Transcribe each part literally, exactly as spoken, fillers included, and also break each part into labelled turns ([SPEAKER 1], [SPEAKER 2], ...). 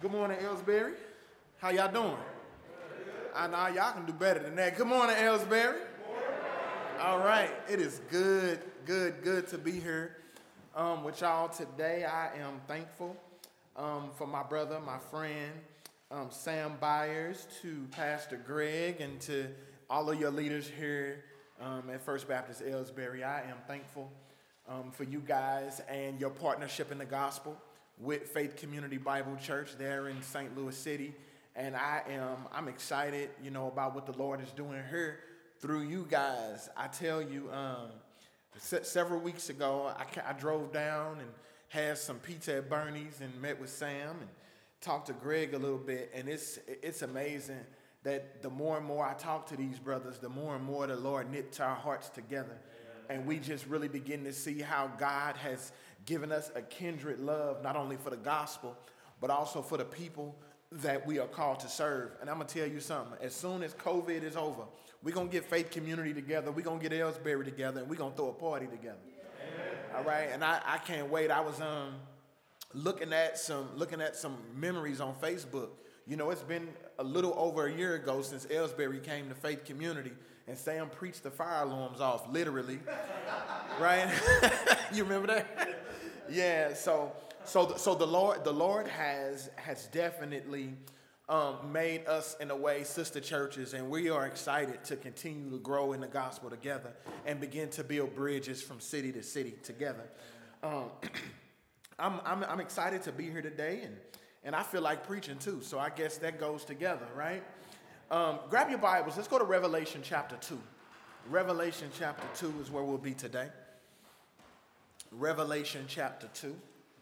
[SPEAKER 1] Good morning, Ellsbury. How y'all doing? I know y'all can do better than that. Good morning, Ellsbury. All right, it is good, good, good to be here um, with y'all today. I am thankful um, for my brother, my friend, um, Sam Byers, to Pastor Greg, and to all of your leaders here um, at First Baptist Ellsbury. I am thankful um, for you guys and your partnership in the gospel with Faith Community Bible Church there in Saint Louis City. And I am, I'm excited, you know, about what the Lord is doing here through you guys. I tell you, um, se- several weeks ago, I, ca- I drove down and had some pizza at Bernie's and met with Sam and talked to Greg a little bit. And it's it's amazing that the more and more I talk to these brothers, the more and more the Lord knits our hearts together. And we just really begin to see how God has given us a kindred love, not only for the gospel, but also for the people that we are called to serve. And I'm going to tell you something. As soon as COVID is over, we're going to get Faith Community together. We're going to get Ellsbury together, and we're going to throw a party together. Amen. All right? And I, I can't wait. I was um looking at some looking at some memories on Facebook. You know, it's been a little over a year ago since Ellsbury came to Faith Community, and Sam preached the fire alarms off, literally. Right? You remember that? Yeah, so so the, so the Lord the Lord has has definitely um, made us in a way sister churches, and we are excited to continue to grow in the gospel together and begin to build bridges from city to city together. Um, I'm, I'm I'm excited to be here today, and and I feel like preaching too. So I guess that goes together, right? Um, grab your Bibles. Let's go to Revelation chapter two. Revelation chapter two is where we'll be today. Revelation chapter two.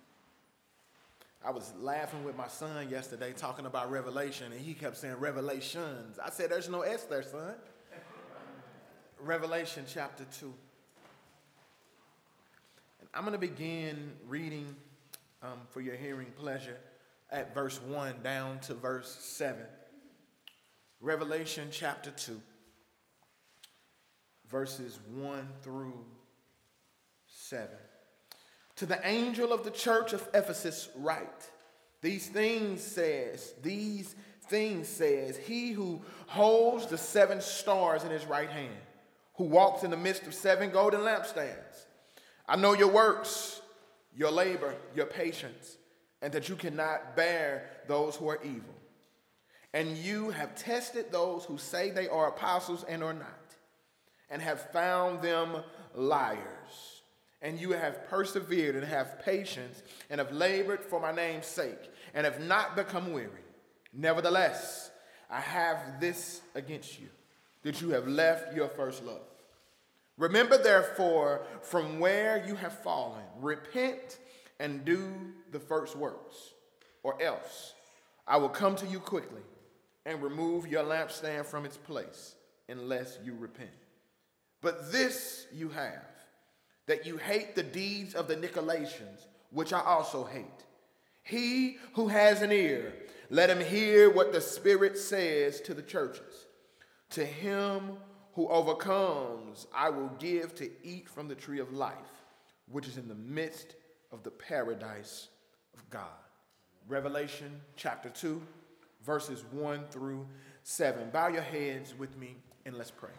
[SPEAKER 1] I was laughing with my son yesterday talking about Revelation, and he kept saying Revelations. I said, there's no S there, son. Revelation chapter two. And I'm going to begin reading um, for your hearing pleasure at verse one down to verse seven. Revelation chapter two, verses one through seven. To the angel of the church of Ephesus write, these things says, these things says, he who holds the seven stars in his right hand, who walks in the midst of seven golden lampstands. I know your works, your labor, your patience, and that you cannot bear those who are evil. And you have tested those who say they are apostles and are not, and have found them liars. And you have persevered and have patience and have labored for my name's sake and have not become weary. Nevertheless, I have this against you, that you have left your first love. Remember, therefore, from where you have fallen, repent and do the first works, or else I will come to you quickly and remove your lampstand from its place, unless you repent. But this you have, that you hate the deeds of the Nicolaitans, which I also hate. He who has an ear, let him hear what the Spirit says to the churches. To him who overcomes, I will give to eat from the tree of life, which is in the midst of the paradise of God. Revelation chapter two, verses one through seven. Bow your heads with me and let's pray.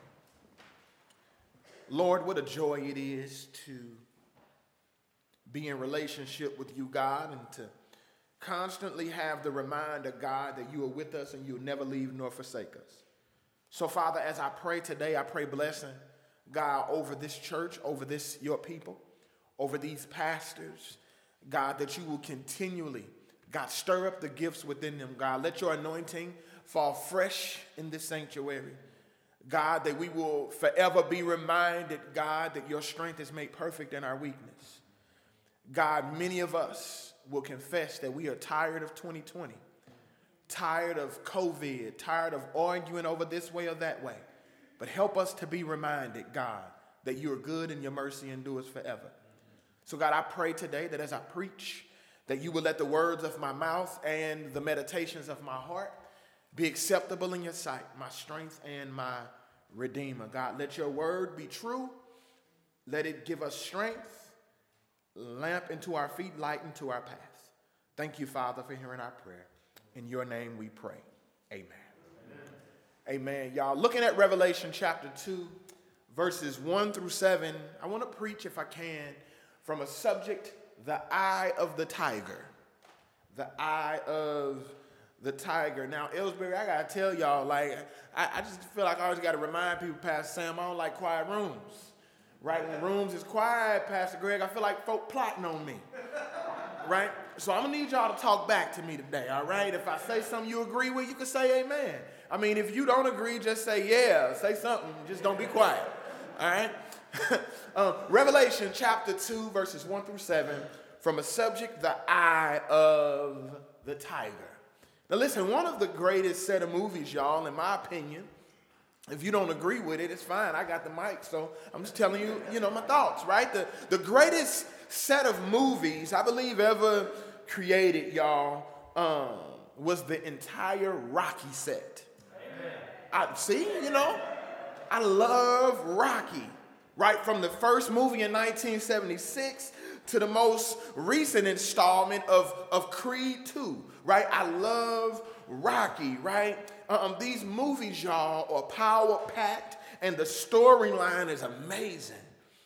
[SPEAKER 1] Lord, what a joy it is to be in relationship with you, God, and to constantly have the reminder, God, that you are with us and you'll never leave nor forsake us. So, Father, as I pray today, I pray blessing, God, over this church, over this, your people, over these pastors, God, that you will continually, God, stir up the gifts within them, God. Let your anointing fall fresh in this sanctuary. God, that we will forever be reminded, God, that your strength is made perfect in our weakness. God, many of us will confess that we are tired of twenty twenty, tired of COVID, tired of arguing over this way or that way. But help us to be reminded, God, that you are good and your mercy endures forever. So, God, I pray today that as I preach, that you will let the words of my mouth and the meditations of my heart be acceptable in your sight, my strength and my redeemer. God, let your word be true. Let it give us strength, lamp into our feet, light into our path. Thank you, Father, for hearing our prayer. In your name we pray. Amen. Amen. Amen. Y'all, looking at Revelation chapter two, verses one through seven, I want to preach, if I can, from a subject, the eye of the tiger. The eye of the tiger. Now, Ellsbury, I got to tell y'all, like, I, I just feel like I always got to remind people, Pastor Sam, I don't like quiet rooms. Right? When rooms is quiet, Pastor Greg, I feel like folk plotting on me. Right? So I'm going to need y'all to talk back to me today, all right? If I say something you agree with, you can say amen. I mean, if you don't agree, just say yeah. Say something. Just don't be quiet, all right? um, Revelation chapter two, verses one through seven, from a subject, the eye of the tiger. Now listen, one of the greatest set of movies, y'all, in my opinion, if you don't agree with it, it's fine. I got the mic, so I'm just telling you, you know, my thoughts, right? The, the greatest set of movies I believe ever created, y'all, um, was the entire Rocky set. Amen. I see, you know, I love Rocky, right? From the first movie in nineteen seventy-six to the most recent installment of, of Creed two, right? I love Rocky, right? Um, these movies, y'all, are power-packed, and the storyline is amazing.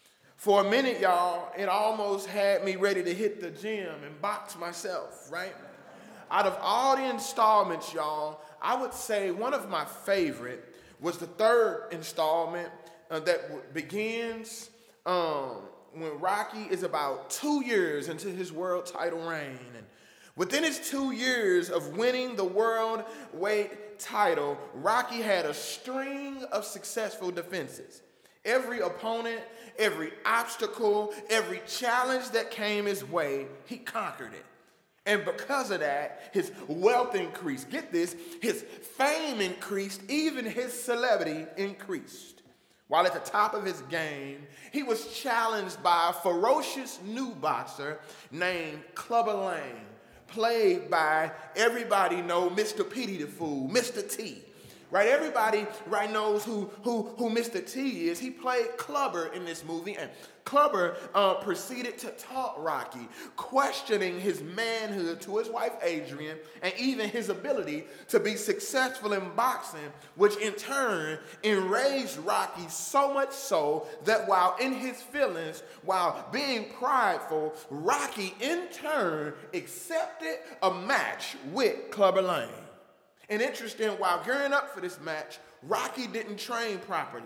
[SPEAKER 1] For a minute, y'all, it almost had me ready to hit the gym and box myself, right? Out of all the installments, y'all, I would say one of my favorite was the third installment uh, that w- begins um, when Rocky is about two years into his world title reign. And within his two years of winning the world weight title, Rocky had a string of successful defenses. Every opponent, every obstacle, every challenge that came his way, he conquered it. And because of that, his wealth increased. Get this, his fame increased, even his celebrity increased. While at the top of his game, he was challenged by a ferocious new boxer named Clubber Lang, played by, everybody know, Mister Petey the Fool, Mister T. Right? Everybody right knows who, who, who Mister T is. He played Clubber in this movie, and Clubber uh, proceeded to taunt Rocky, questioning his manhood to his wife Adrian, and even his ability to be successful in boxing, which in turn enraged Rocky so much so that while in his feelings, while being prideful, Rocky in turn accepted a match with Clubber Lang. And interesting, while gearing up for this match, Rocky didn't train properly.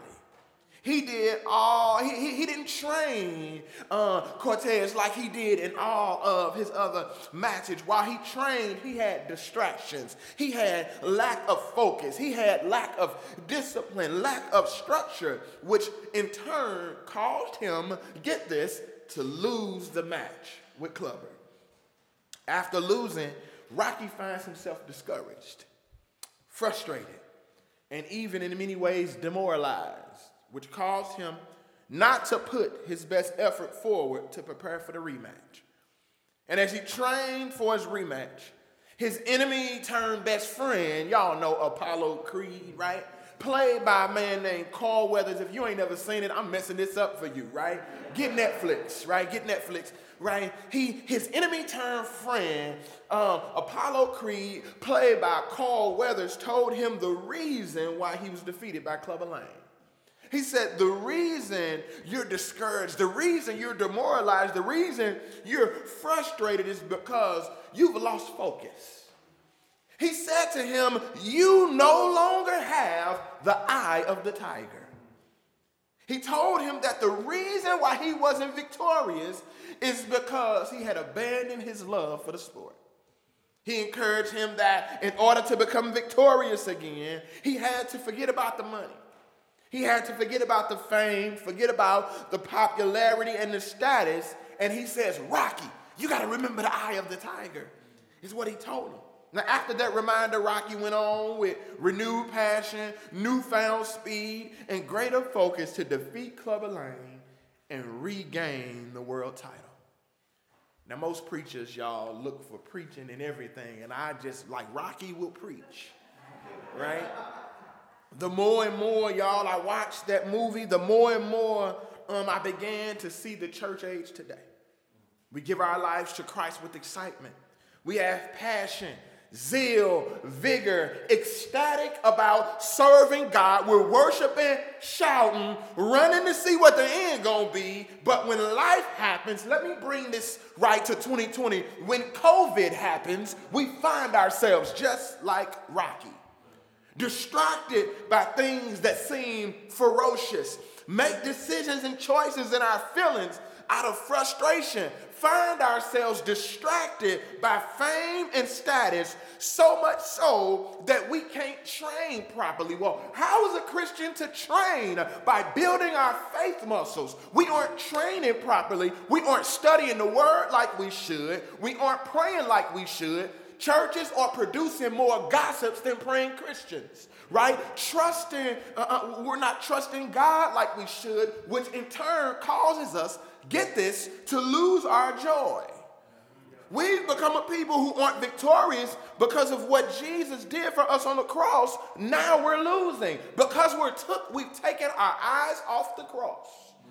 [SPEAKER 1] He did all, he, he, he didn't train uh, Cortez like he did in all of his other matches. While he trained, he had distractions. He had lack of focus. He had lack of discipline, lack of structure, which in turn caused him, get this, to lose the match with Clubber. After losing, Rocky finds himself discouraged, frustrated, and even in many ways demoralized, which caused him not to put his best effort forward to prepare for the rematch. And as he trained for his rematch, his enemy turned best friend, y'all know Apollo Creed, right? Played by a man named Carl Weathers. If you ain't never seen it, I'm messing this up for you, right? Get Netflix, right? Get Netflix, right? He, his enemy turned friend, um, Apollo Creed, played by Carl Weathers, told him the reason why he was defeated by Clubber Lang. He said, the reason you're discouraged, the reason you're demoralized, the reason you're frustrated is because you've lost focus. He said to him, you no longer have the eye of the tiger. He told him that the reason why he wasn't victorious is because he had abandoned his love for the sport. He encouraged him that in order to become victorious again, he had to forget about the money. He had to forget about the fame, forget about the popularity and the status. And he says, Rocky, you got to remember the eye of the tiger, is what he told him. Now, after that reminder, Rocky went on with renewed passion, newfound speed, and greater focus to defeat Clubber Lang and regain the world title. Now, most preachers, y'all, look for preaching and everything, and I just, like Rocky will preach, right? The more and more, y'all, I watched that movie, the more and more um, I began to see the church age today. We give our lives to Christ with excitement. We have passion, zeal, vigor, ecstatic about serving God. We're worshiping, shouting, running to see what the end gonna be. But when life happens, let me bring this right to twenty twenty. When COVID happens, we find ourselves just like Rocky, distracted by things that seem ferocious, make decisions and choices in our feelings out of frustration, find ourselves distracted by fame and status, so much so that we can't train properly. Well, how is a Christian to train? By building our faith muscles. We aren't training properly. We aren't studying the word like we should. We aren't praying like we should. Churches are producing more gossips than praying Christians, right? Trusting, uh, uh, we're not trusting God like we should, which in turn causes us, get this, to lose our joy. We've become a people who aren't victorious because of what Jesus did for us on the cross. Now we're losing because we're took, we've taken our eyes off the cross,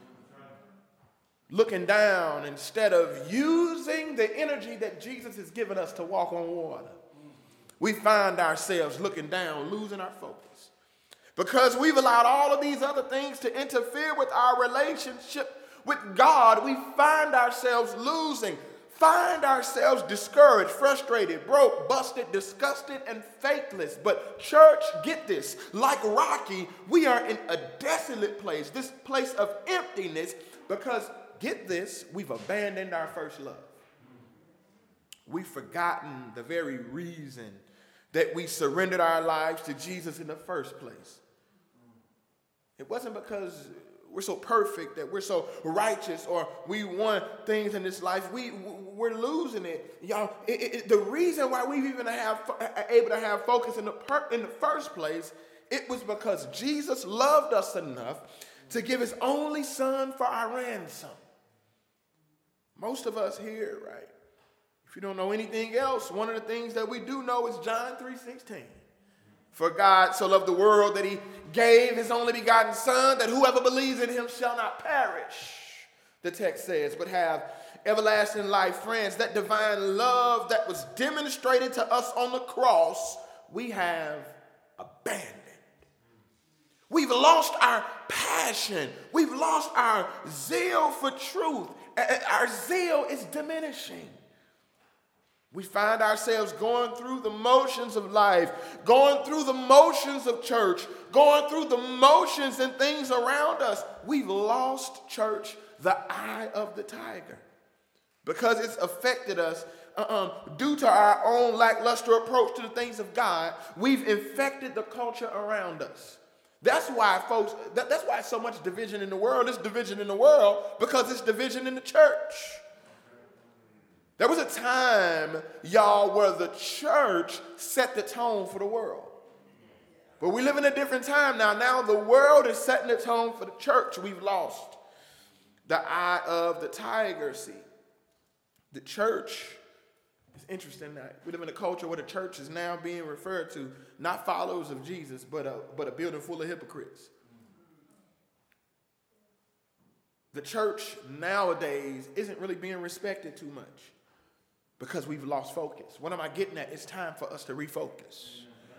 [SPEAKER 1] looking down instead of using the energy that Jesus has given us to walk on water. We find ourselves looking down, losing our focus. Because we've allowed all of these other things to interfere with our relationship with God, we find ourselves losing, find ourselves discouraged, frustrated, broke, busted, disgusted, and faithless. But church, get this, like Rocky, we are in a desolate place, this place of emptiness, because get this, we've abandoned our first love. We've forgotten the very reason that we surrendered our lives to Jesus in the first place. It wasn't because we're so perfect, that we're so righteous, or we want things in this life. We, we're losing it. Y'all, it, it, the reason why we've even have, able to have focus in the, per, in the first place, it was because Jesus loved us enough to give his only son for our ransom. Most of us here, right? If you don't know anything else, one of the things that we do know is John three sixteen. For God so loved the world that he gave his only begotten son, that whoever believes in him shall not perish, the text says, but have everlasting life. Friends, that divine love that was demonstrated to us on the cross, we have abandoned. We've lost our passion. We've lost our zeal for truth. Our zeal is diminishing. We find ourselves going through the motions of life, going through the motions of church, going through the motions and things around us. We've lost, church, the eye of the tiger, because it's affected us uh-uh, due to our own lackluster approach to the things of God. We've infected the culture around us. That's why, folks, that, that's why so much division in the world. It's division in the world because it's division in the church. There was a time, y'all, where the church set the tone for the world. But we live in a different time now. Now the world is setting the tone for the church. We've lost the eye of the tiger. See, the church, it's interesting that we live in a culture where the church is now being referred to not followers of Jesus, but a, but a building full of hypocrites. The church nowadays isn't really being respected too much, because we've lost focus. What am I getting at? It's time for us to refocus.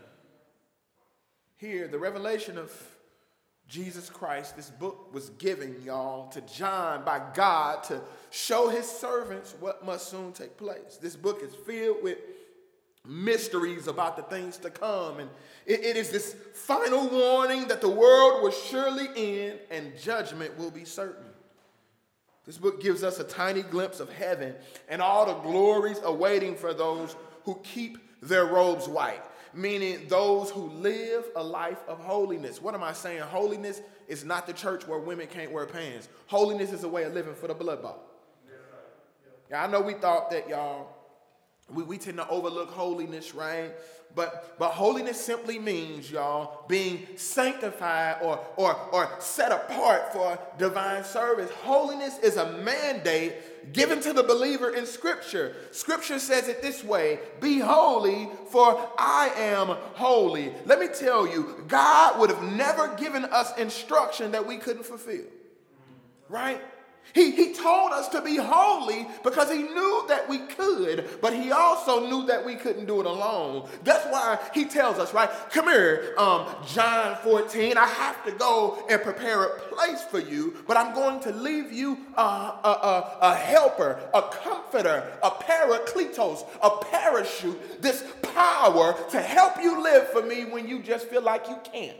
[SPEAKER 1] Here, the revelation of Jesus Christ, this book was given, y'all, to John by God to show his servants what must soon take place. This book is filled with mysteries about the things to come. And it, it is this final warning that the world will surely end and judgment will be certain. This book gives us a tiny glimpse of heaven and all the glories awaiting for those who keep their robes white, meaning those who live a life of holiness. What am I saying? Holiness is not the church where women can't wear pants. Holiness is a way of living for the blood bought. Yeah, I know we thought that, y'all, we, we tend to overlook holiness, right? But but holiness simply means, y'all, being sanctified or, or, or set apart for divine service. Holiness is a mandate given to the believer in Scripture. Scripture says it this way: be holy, for I am holy. Let me tell you, God would have never given us instruction that we couldn't fulfill, right? He, he told us to be holy because he knew that we could, but he also knew that we couldn't do it alone. That's why he tells us, right? Come here, um, John fourteen, I have to go and prepare a place for you, but I'm going to leave you a, a, a, a helper, a comforter, a parakletos, a parachute, this power to help you live for me when you just feel like you can't.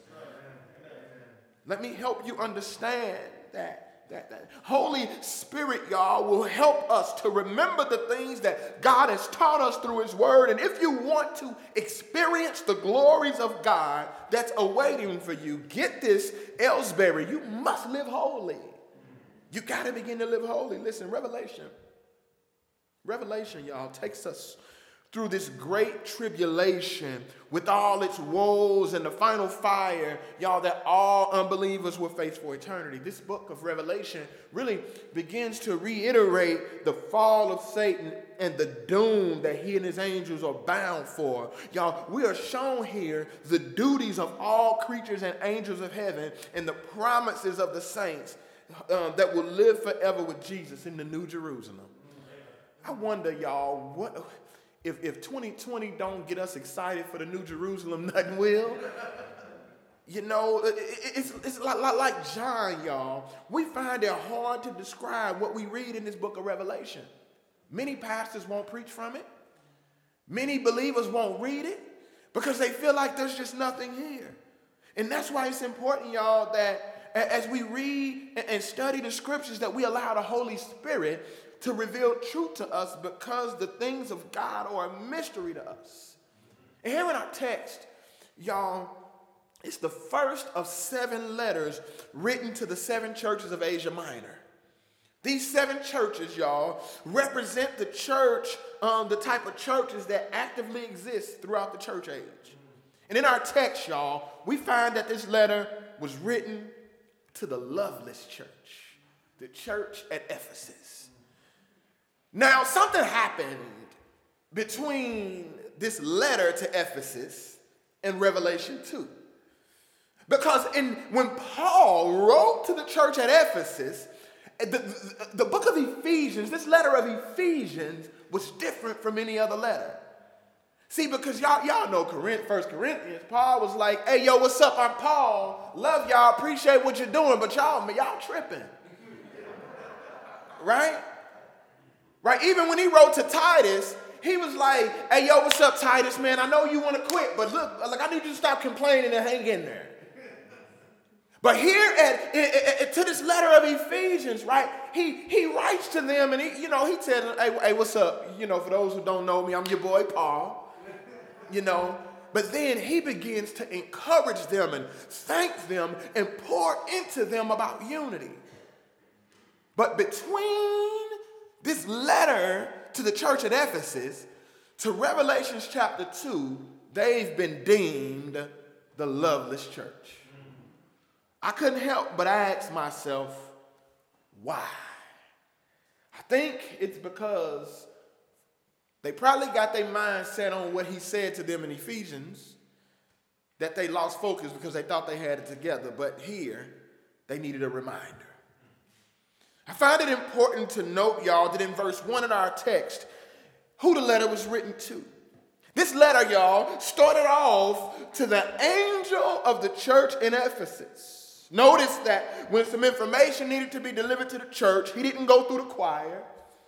[SPEAKER 1] Let me help you understand that. That, that Holy Spirit, y'all, will help us to remember the things that God has taught us through his word. And if you want to experience the glories of God that's awaiting for you, get this, Ellsbury, you must live holy. You got to begin to live holy. Listen, Revelation. Revelation, y'all, takes us through this great tribulation with all its woes and the final fire, y'all, that all unbelievers will face for eternity. This book of Revelation really begins to reiterate the fall of Satan and the doom that he and his angels are bound for. Y'all, we are shown here the duties of all creatures and angels of heaven and the promises of the saints um, that will live forever with Jesus in the New Jerusalem. I wonder, y'all, what... If, if twenty twenty don't get us excited for the New Jerusalem, nothing will. You know, it, it's, it's like, like, like John, y'all. We find it hard to describe what we read in this book of Revelation. Many pastors won't preach from it. Many believers won't read it because they feel like there's just nothing here. And that's why it's important, y'all, that as we read and study the scriptures, that we allow the Holy Spirit to reveal truth to us, because the things of God are a mystery to us. And here in our text, y'all, it's the first of seven letters written to the seven churches of Asia Minor. These seven churches, y'all, represent the church, um, the type of churches that actively exist throughout the church age. And in our text, y'all, we find that this letter was written to the loveless church, the church at Ephesus. Now, something happened between this letter to Ephesus and Revelation two. Because in, when Paul wrote to the church at Ephesus, the, the, the book of Ephesians, this letter of Ephesians, was different from any other letter. See, because y'all, y'all know Corinth, First Corinthians, Paul was like, hey, yo, what's up? I'm Paul. Love y'all, appreciate what you're doing, but y'all, y'all tripping. Right? Right, even when he wrote to Titus, he was like, hey, yo, what's up, Titus, man? I know you want to quit, but look, like, I need you to stop complaining and hang in there. But here at, at, at to this letter of Ephesians, right, he, he writes to them and, he, you know, he said, hey, hey, what's up? You know, for those who don't know me, I'm your boy, Paul, you know. But then he begins to encourage them and thank them and pour into them about unity. But between this letter to the church at Ephesus to Revelation chapter two, they've been deemed the loveless church. I couldn't help but ask myself, why? I think it's because they probably got their mind set on what he said to them in Ephesians, that they lost focus because they thought they had it together. But here, they needed a reminder. I find it important to note, y'all, that in verse one of our text, who the letter was written to. This letter, y'all, started off to the angel of the church in Ephesus. Notice that when some information needed to be delivered to the church, he didn't go through the choir.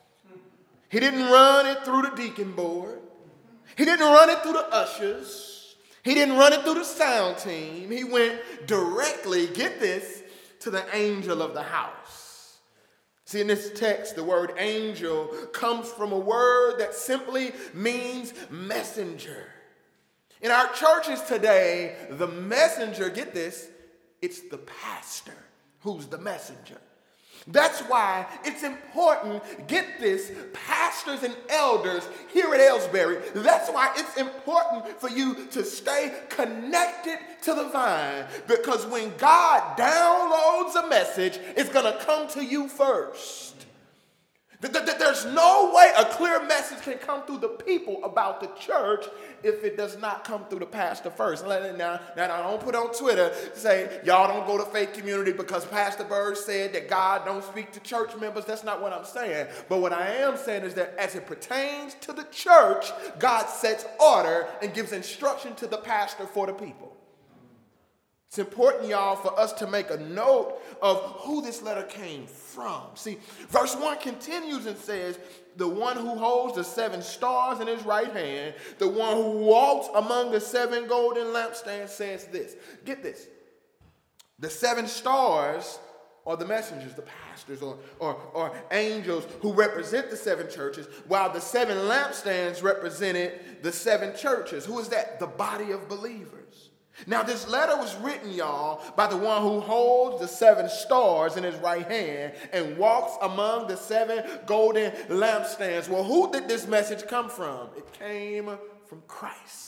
[SPEAKER 1] He didn't run it through the deacon board. He didn't run it through the ushers. He didn't run it through the sound team. He went directly, get this, to the angel of the house. See, in this text, the word angel comes from a word that simply means messenger. In our churches today, the messenger, get this, it's the pastor who's the messenger. That's why it's important, get this, pastors and elders here at Ellsbury, that's why it's important for you to stay connected to the vine. Because when God downloads a message, it's going to come to you first. There's no way a clear message can come through the people about the church if it does not come through the pastor first. Now, now I don't put on Twitter, say, y'all don't go to Faith Community because Pastor Bird said that God don't speak to church members. That's not what I'm saying. But what I am saying is that as it pertains to the church, God sets order and gives instruction to the pastor for the people. It's important, y'all, for us to make a note of who this letter came from. See, verse one continues and says, the one who holds the seven stars in his right hand, the one who walks among the seven golden lampstands says this. Get this. The seven stars are the messengers, the pastors, or, or, or angels who represent the seven churches, while the seven lampstands represented the seven churches. Who is that? The body of believers. Now, this letter was written, y'all, by the one who holds the seven stars in his right hand and walks among the seven golden lampstands. Well, who did this message come from? It came from Christ.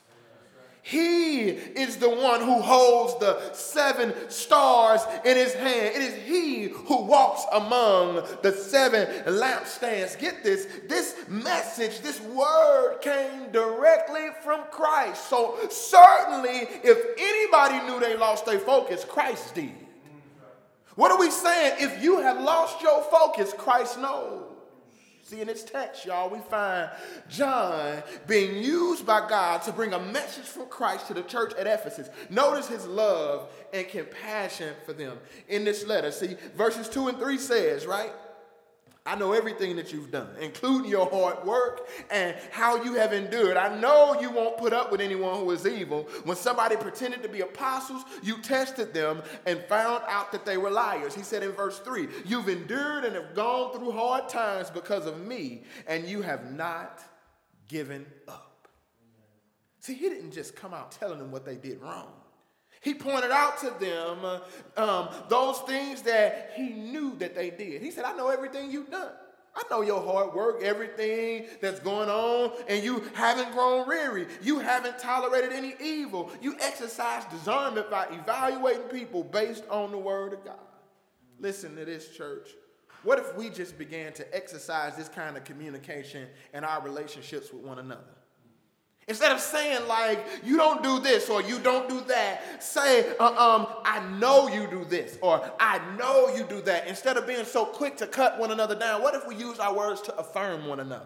[SPEAKER 1] He is the one who holds the seven stars in his hand. It is he who walks among the seven lampstands. Get this, this message, this word came directly from Christ. So certainly if anybody knew they lost their focus, Christ did. What are we saying? If you have lost your focus, Christ knows. See, in this text, y'all, we find John being used by God to bring a message from Christ to the church at Ephesus. Notice his love and compassion for them in this letter. See, verses two and three says, right? I know everything that you've done, including your hard work and how you have endured. I know you won't put up with anyone who is evil. When somebody pretended to be apostles, you tested them and found out that they were liars. He said in verse three, you've endured and have gone through hard times because of me, and you have not given up. See, he didn't just come out telling them what they did wrong. He pointed out to them uh, um, those things that he knew that they did. He said, I know everything you've done. I know your hard work, everything that's going on, and you haven't grown weary. You haven't tolerated any evil. You exercise discernment by evaluating people based on the word of God. Listen to this, church. What if we just began to exercise this kind of communication in our relationships with one another? Instead of saying like, you don't do this or you don't do that, say, uh, um, I know you do this or I know you do that. Instead of being so quick to cut one another down, what if we use our words to affirm one another?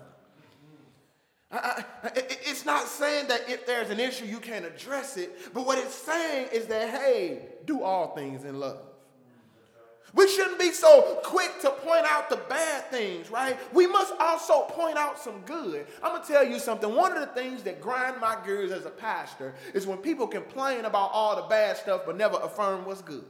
[SPEAKER 1] I, I, it's not saying that if there's an issue, you can't address it. But what it's saying is that, hey, do all things in love. We shouldn't be so quick to point out the bad things, right? We must also point out some good. I'm going to tell you something. One of the things that grind my gears as a pastor is when people complain about all the bad stuff but never affirm what's good.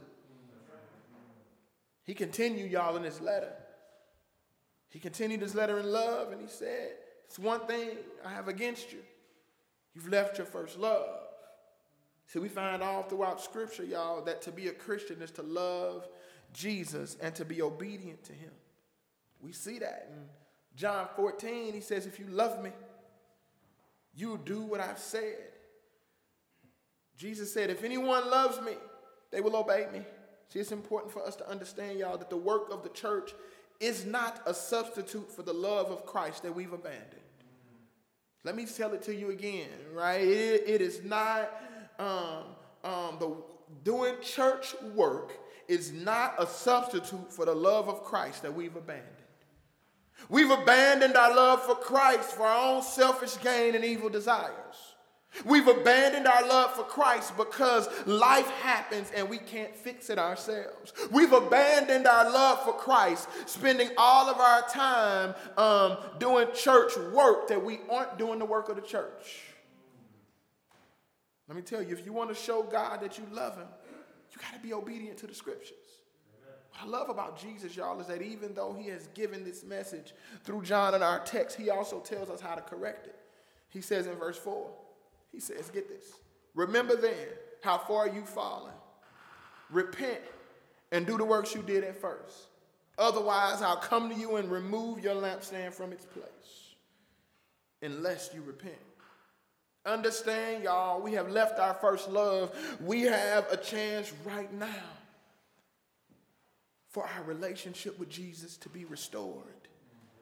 [SPEAKER 1] He continued, y'all, in this letter. He continued his letter in love, and he said, it's one thing I have against you. You've left your first love. See, we find all throughout Scripture, y'all, that to be a Christian is to love Jesus and to be obedient to him. We see that in John fourteen. He says, if you love me, you do what I've said. Jesus said, if anyone loves me, they will obey me. See, it's important for us to understand, y'all, that the work of the church is not a substitute for the love of Christ that we've abandoned. Let me tell it to you again, right? It, it is not um, um, the doing church work is not a substitute for the love of Christ that we've abandoned. We've abandoned our love for Christ for our own selfish gain and evil desires. We've abandoned our love for Christ because life happens and we can't fix it ourselves. We've abandoned our love for Christ, spending all of our time um, doing church work that we aren't doing the work of the church. Let me tell you, if you want to show God that you love him, you got to be obedient to the scriptures. What I love about Jesus, y'all, is that even though he has given this message through John in our text, he also tells us how to correct it. He says in verse four, he says, get this. Remember then how far you've fallen. Repent and do the works you did at first. Otherwise, I'll come to you and remove your lampstand from its place, unless you repent. Understand, y'all, we have left our first love. We have a chance right now for our relationship with Jesus to be restored.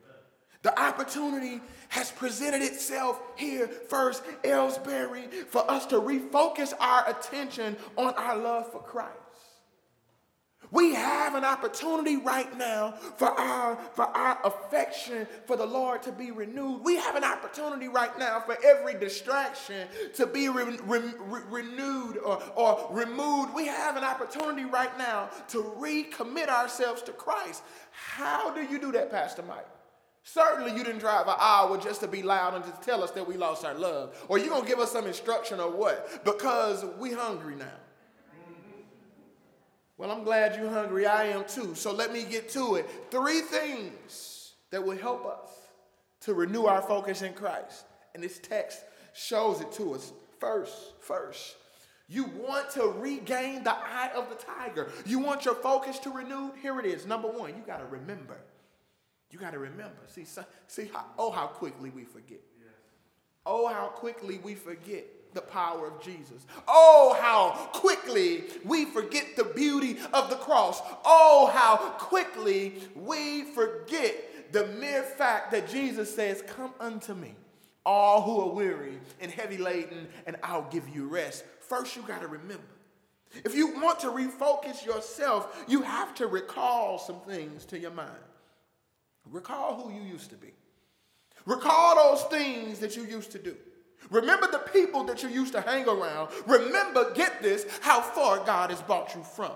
[SPEAKER 1] The opportunity has presented itself here, First Aylesbury, for us to refocus our attention on our love for Christ. We have an opportunity right now for our, for our affection for the Lord to be renewed. We have an opportunity right now for every distraction to be re, re, re, renewed or, or removed. We have an opportunity right now to recommit ourselves to Christ. How do you do that, Pastor Mike? Certainly you didn't drive an hour just to be loud and to tell us that we lost our love. Or you going to give us some instruction or what? Because we hungry now. Well, I'm glad you're hungry. I am too. So let me get to it. Three things that will help us to renew our focus in Christ. And this text shows it to us. First, first, you want to regain the eye of the tiger. You want your focus to renew? Here it is. Number one, you got to remember. You got to remember. See, see how, oh, how quickly we forget. Oh, how quickly we forget the power of Jesus. Oh, how quickly we forget the beauty of the cross. Oh, how quickly we forget the mere fact that Jesus says, come unto me, all who are weary and heavy laden, and I'll give you rest. First, you got to remember. If you want to refocus yourself, you have to recall some things to your mind. Recall who you used to be. Recall those things that you used to do. Remember the people that you used to hang around. Remember, get this, how far God has brought you from.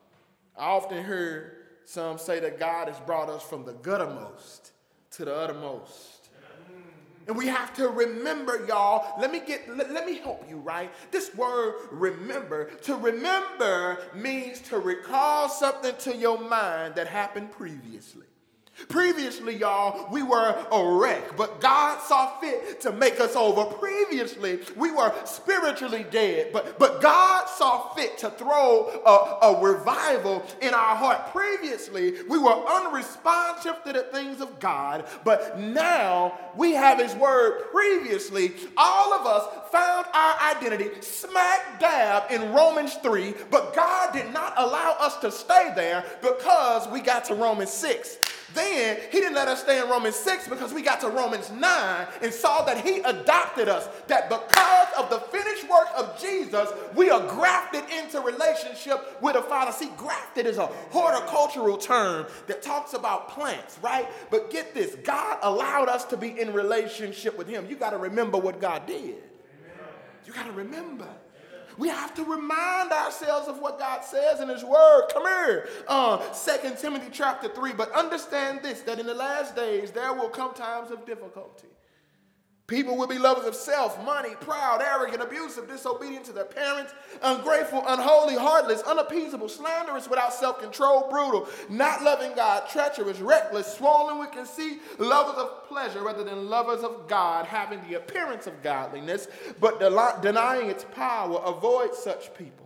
[SPEAKER 1] I often heard some say that God has brought us from the guttermost to the uttermost. And we have to remember, y'all. Let me get, let, let me help you, right? This word remember, to remember means to recall something to your mind that happened previously. Previously, y'all, we were a wreck, but God saw fit to make us over. Previously, we were spiritually dead, but, but God saw fit to throw a, a revival in our heart. Previously, we were unresponsive to the things of God, but now we have his word. Previously, all of us found our identity smack dab in Romans three, but God did not allow us to stay there because we got to Romans six. Then he didn't let us stay in Romans six because we got to Romans nine and saw that he adopted us, that because of the finished work of Jesus, we are grafted into relationship with a Father. See, grafted is a horticultural term that talks about plants, right? But get this, God allowed us to be in relationship with him. You got to remember what God did. You got to remember. We have to remind ourselves of what God says in his word. Come here. Uh, Second Timothy chapter three. But understand this, that in the last days there will come times of difficulty. People will be lovers of self, money, proud, arrogant, abusive, disobedient to their parents, ungrateful, unholy, heartless, unappeasable, slanderous, without self-control, brutal, not loving God, treacherous, reckless, swollen with conceit, lovers of pleasure rather than lovers of God, having the appearance of godliness, but de- denying its power. Avoid such people.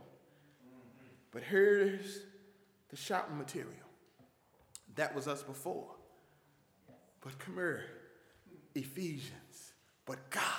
[SPEAKER 1] But here's the shouting material. That was us before. But come here, Ephesians. But God,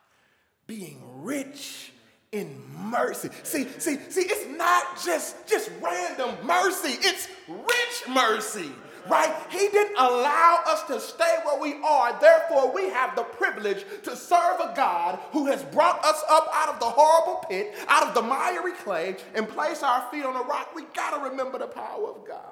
[SPEAKER 1] being rich in mercy. See, see, see, it's not just, just random mercy. It's rich mercy, right? He didn't allow us to stay where we are. Therefore, we have the privilege to serve a God who has brought us up out of the horrible pit, out of the miry clay, and place our feet on a rock. We got to remember the power of God.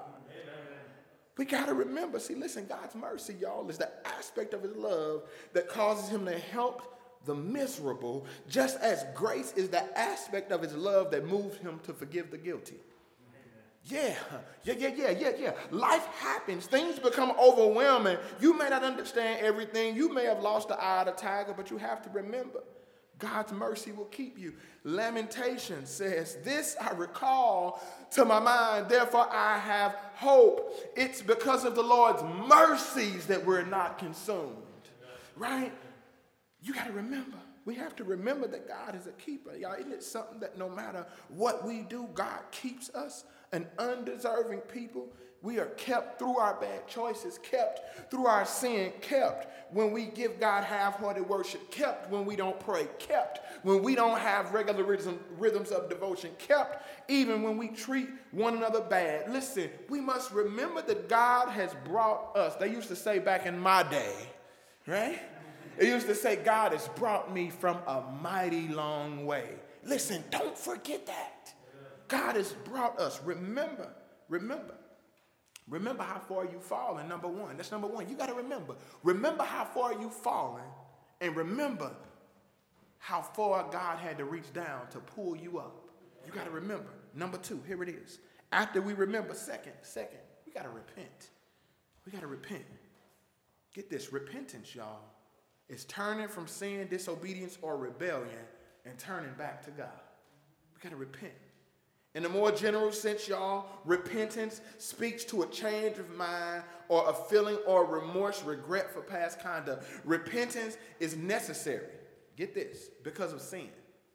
[SPEAKER 1] We got to remember, see, listen, God's mercy, y'all, is the aspect of his love that causes him to help the miserable, just as grace is the aspect of his love that moves him to forgive the guilty. Yeah, yeah, yeah, yeah, yeah, yeah. Life happens. Things become overwhelming. You may not understand everything. You may have lost the eye of the tiger, but you have to remember, God's mercy will keep you. Lamentation says, this I recall to my mind, therefore I have hope. It's because of the Lord's mercies that we're not consumed. Right? You got to remember. We have to remember that God is a keeper. Y'all, isn't it something that no matter what we do, God keeps us, an undeserving people? We are kept through our bad choices, kept through our sin, kept when we give God half-hearted worship, kept when we don't pray, kept when we don't have regular rhythm, rhythms of devotion, kept even when we treat one another bad. Listen, we must remember that God has brought us. They used to say back in my day, right? It used to say, God has brought me from a mighty long way. Listen, don't forget that. God has brought us. Remember, remember, remember how far you've fallen, number one. That's number one. You got to remember. Remember how far you've fallen, and remember how far God had to reach down to pull you up. You got to remember. Number two, here it is. After we remember, second, second, we got to repent. We got to repent. Get this, repentance, y'all, is turning from sin, disobedience, or rebellion and turning back to God. We got to repent. In a more general sense, y'all, repentance speaks to a change of mind or a feeling or remorse, regret for past conduct. Repentance is necessary, get this, because of sin.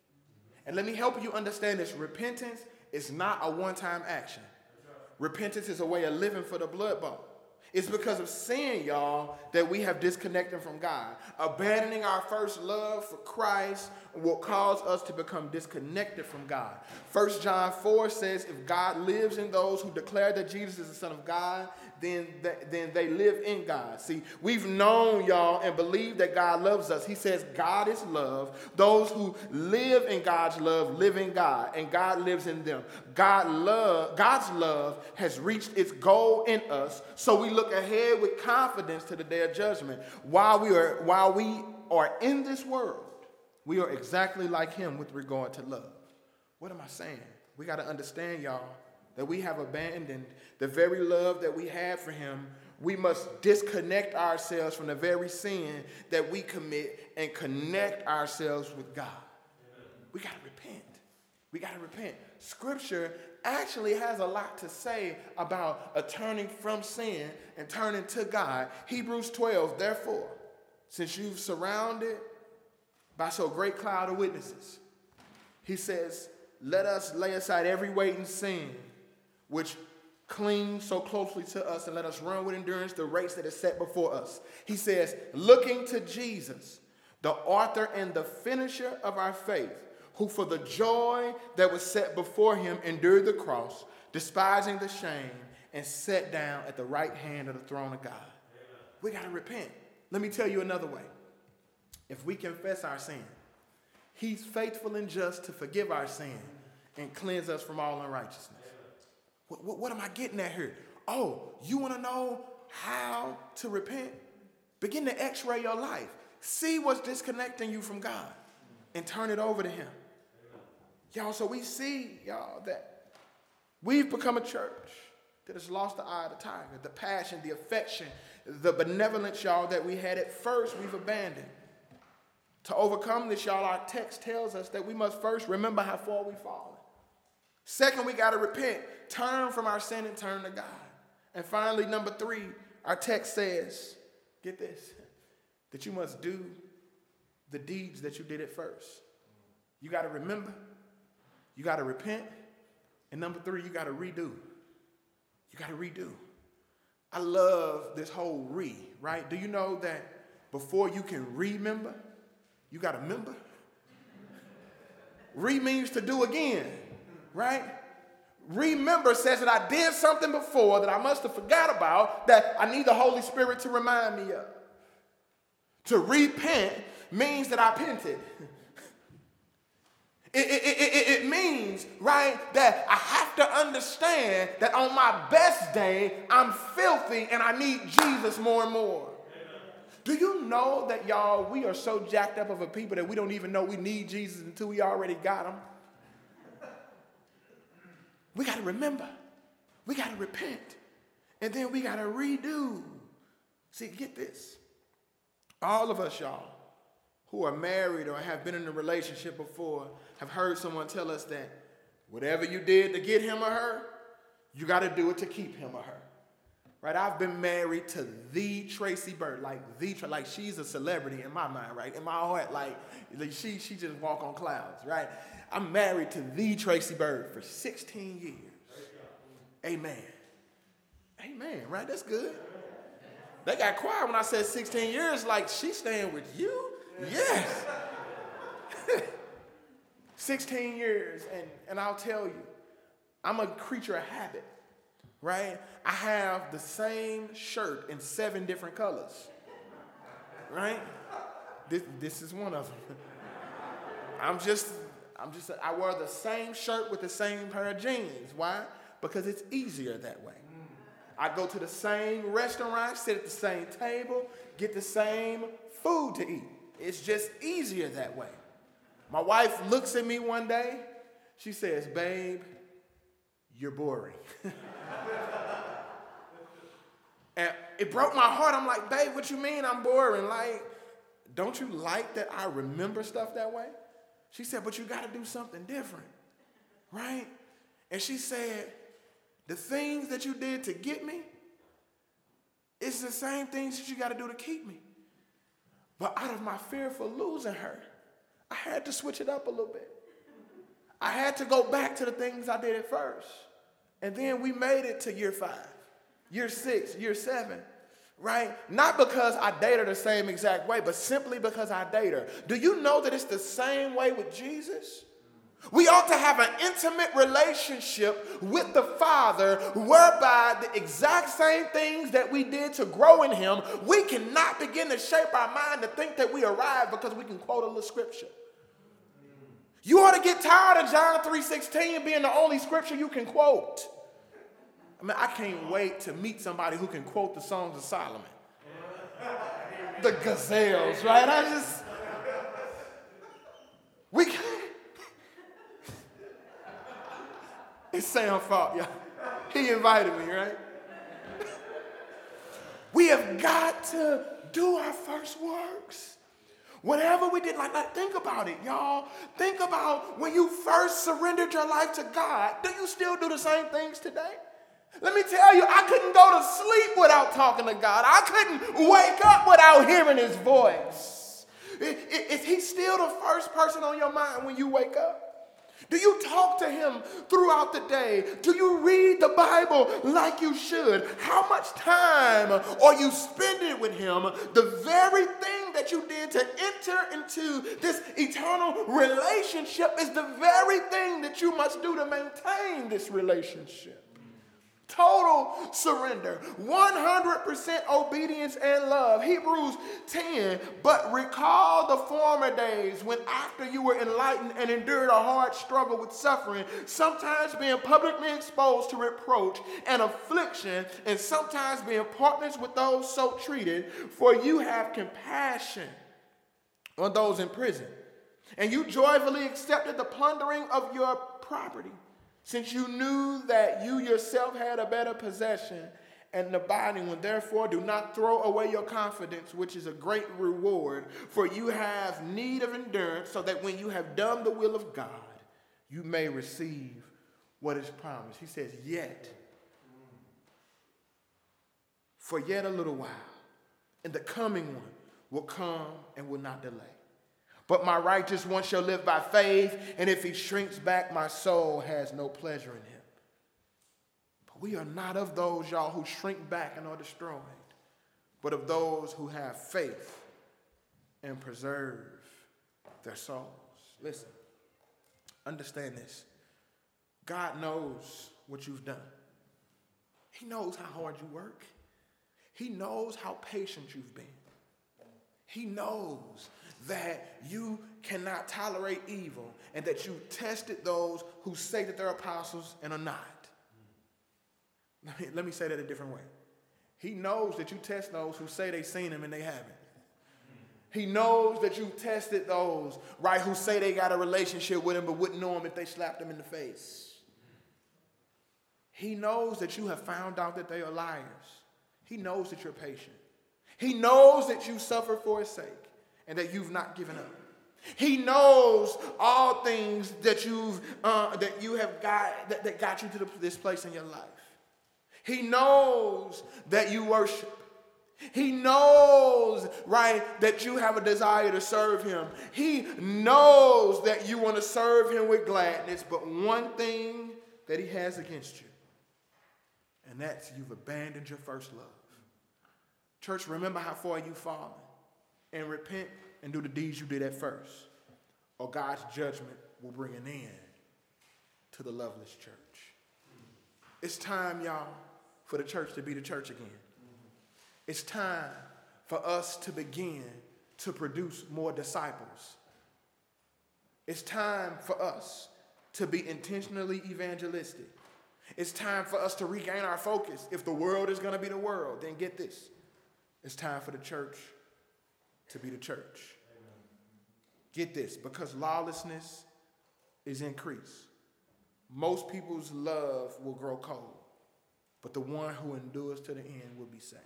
[SPEAKER 1] And let me help you understand this. Repentance is not a one-time action. Repentance is a way of living for the blood bought. It's because of sin, y'all, that we have disconnected from God. Abandoning our first love for Christ will cause us to become disconnected from God. First John four says, if God lives in those who declare that Jesus is the Son of God, then, th- then they live in God. See, we've known, y'all, and believe that God loves us. He says God is love. Those who live in God's love live in God, and God lives in them. God love, God's love has reached its goal in us, so we look ahead with confidence to the day of judgment. While we are, while we are in this world, we are exactly like him with regard to love. What am I saying? We got to understand, y'all, that we have abandoned the very love that we had for him. We must disconnect ourselves from the very sin that we commit and connect ourselves with God. Amen. We got to repent. We got to repent. Scripture actually has a lot to say about a turning from sin and turning to God. Hebrews twelve, therefore, since you've surrounded by so great cloud of witnesses, he says, let us lay aside every weight and sin which clings so closely to us, and let us run with endurance the race that is set before us. He says, looking to Jesus, the author and the finisher of our faith, who for the joy that was set before him endured the cross, despising the shame, and sat down at the right hand of the throne of God. Amen. We got to repent. Let me tell you another way. If we confess our sin, he's faithful and just to forgive our sin and cleanse us from all unrighteousness. What, what, what am I getting at here? Oh, you want to know how to repent? Begin to x-ray your life. See what's disconnecting you from God and turn it over to him. Y'all, so we see, y'all, that we've become a church that has lost the eye of the tiger, the passion, the affection, the benevolence, y'all, that we had at first, we've abandoned. To overcome this, y'all, our text tells us that we must first remember how far we've fallen. Second, we got to repent, turn from our sin and turn to God. And finally, number three, our text says, get this, that you must do the deeds that you did at first. You got to remember, you got to repent, and number three, you got to redo. You got to redo. I love this whole re, right? Do you know that before you can remember, you got to remember? Re means to do again. Right? Remember says that I did something before that I must have forgot about that I need the Holy Spirit to remind me of. To repent means that I repented. It, it, it, it means, right, that I have to understand that on my best day, I'm filthy and I need Jesus more and more. Amen. Do you know that, y'all, we are so jacked up of a people that we don't even know we need Jesus until we already got him? We got to remember. We got to repent. And then we got to redo. See, get this. All of us, y'all, who are married or have been in a relationship before, have heard someone tell us that whatever you did to get him or her, you got to do it to keep him or her. Right? I've been married to the Tracy Byrd, like the, like she's a celebrity in my mind, right? In my heart, like, like she, she just walk on clouds, right? I'm married to the Tracy Byrd for sixteen years. Amen. Amen, right? That's good. They got quiet when I said sixteen years, like, she's staying with you? Yes. sixteen years, and, and I'll tell you, I'm a creature of habit, right? I have the same shirt in seven different colors. right? This, this is one of them. I'm just, I'm just, I wear the same shirt with the same pair of jeans. Why? Because it's easier that way. I go to the same restaurant, sit at the same table, get the same food to eat. It's just easier that way. My wife looks at me one day. She says, babe, you're boring. And it broke my heart. I'm like, babe, what you mean I'm boring? Like, don't you like that I remember stuff that way? She said, but you got to do something different, right? And she said, the things that you did to get me, it's the same things that you got to do to keep me. But out of my fear for losing her, I had to switch it up a little bit. I had to go back to the things I did at first. And then we made it to year five, year six, year seven, right? Not because I date her the same exact way, but simply because I date her. Do you know that it's the same way with Jesus? We ought to have an intimate relationship with the Father whereby the exact same things that we did to grow in him, we cannot begin to shape our mind to think that we arrived because we can quote a little scripture. You ought to get tired of John three sixteen being the only scripture you can quote. I mean, I can't wait to meet somebody who can quote the Songs of Solomon. The gazelles, right? I just, we can. It's Sam's fault, y'all. He invited me, right? We have got to do our first works. Whatever we did, like, like, think about it, y'all. Think about when you first surrendered your life to God. Do you still do the same things today? Let me tell you, I couldn't go to sleep without talking to God. I couldn't wake up without hearing his voice. Is he still the first person on your mind when you wake up? Do you talk to him throughout the day? Do you read the Bible like you should? How much time are you spending with him? The very thing that you did to enter into this eternal relationship is the very thing that you must do to maintain this relationship. Total surrender, one hundred percent obedience and love. Hebrews ten, but recall the former days when after you were enlightened and endured a hard struggle with suffering, sometimes being publicly exposed to reproach and affliction, and sometimes being partners with those so treated, for you have compassion on those in prison. And you joyfully accepted the plundering of your property, since you knew that you yourself had a better possession and an abiding one. Therefore, do not throw away your confidence, which is a great reward, for you have need of endurance, so that when you have done the will of God, you may receive what is promised. He says, yet, for yet a little while, and the coming one will come and will not delay. But my righteous one shall live by faith, and if he shrinks back, my soul has no pleasure in him. But we are not of those, y'all, who shrink back and are destroyed, but of those who have faith and preserve their souls. Listen, understand this. God knows what you've done. He knows how hard you work. He knows how patient you've been. He knows that you cannot tolerate evil and that you tested those who say that they're apostles and are not. Let me, let me say that a different way. He knows that you test those who say they've seen him and they haven't. He knows that you tested those, right, who say they got a relationship with him but wouldn't know him if they slapped him in the face. He knows that you have found out that they are liars. He knows that you're patient. He knows that you suffer for his sake and that you've not given up. He knows all things that you've uh, that you have got that, that got you to the, this place in your life. He knows that you worship. He knows, right, that you have a desire to serve him. He knows that you want to serve him with gladness, but one thing that he has against you, and that's you've abandoned your first love. Church, remember how far you've fallen, and repent and do the deeds you did at first, or God's judgment will bring an end to the loveless church. It's time, y'all, for the church to be the church again. It's time for us to begin to produce more disciples. It's time for us to be intentionally evangelistic. It's time for us to regain our focus. If the world is going to be the world, then get this. It's time for the church to be the church. Amen. Get this, because lawlessness is increased. Most people's love will grow cold, but the one who endures to the end will be saved.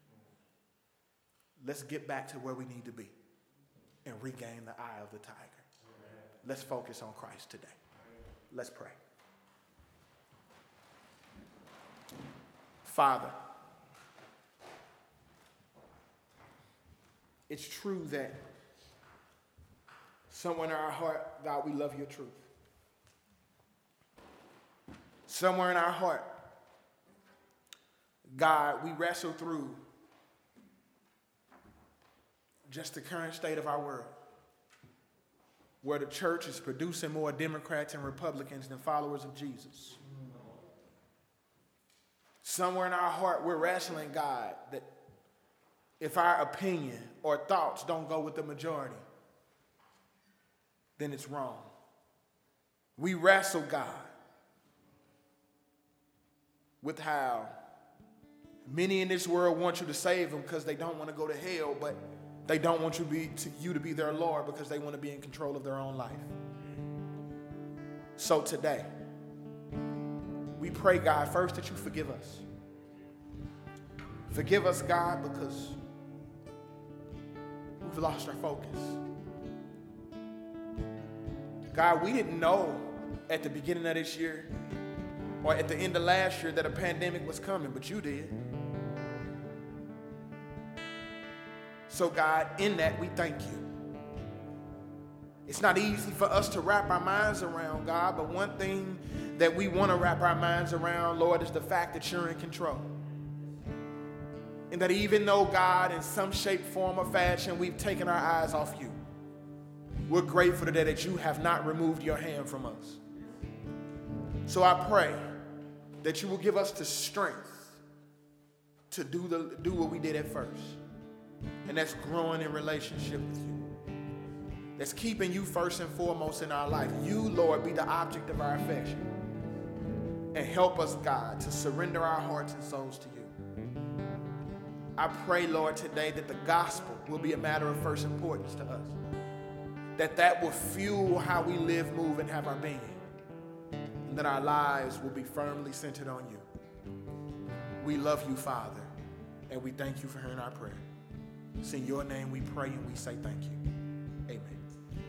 [SPEAKER 1] Let's get back to where we need to be and regain the eye of the tiger. Amen. Let's focus on Christ today. Let's pray. Father, it's true that somewhere in our heart, God, we love your truth. Somewhere in our heart, God, we wrestle through just the current state of our world, where the church is producing more Democrats and Republicans than followers of Jesus. Somewhere in our heart, we're wrestling, God, that if our opinion or thoughts don't go with the majority, then it's wrong. We wrestle, God, with how many in this world want you to save them because they don't want to go to hell, but they don't want you to be, to, you to be their Lord because they want to be in control of their own life. So today, we pray, God, first that you forgive us. Forgive us, God, because we've lost our focus. God, we didn't know at the beginning of this year or at the end of last year that a pandemic was coming, but you did. So, God, in that, we thank you. It's not easy for us to wrap our minds around, God, but one thing that we want to wrap our minds around, Lord, is the fact that you're in control. And that even though, God, in some shape, form, or fashion, we've taken our eyes off you, we're grateful today that you have not removed your hand from us. So I pray that you will give us the strength to do, the, do what we did at first. And that's growing in relationship with you. That's keeping you first and foremost in our life. You, Lord, be the object of our affection. And help us, God, to surrender our hearts and souls to you. I pray, Lord, today that the gospel will be a matter of first importance to us. That that will fuel how we live, move, and have our being. And that our lives will be firmly centered on you. We love you, Father, and we thank you for hearing our prayer. It's in your name we pray and we say thank you. Amen.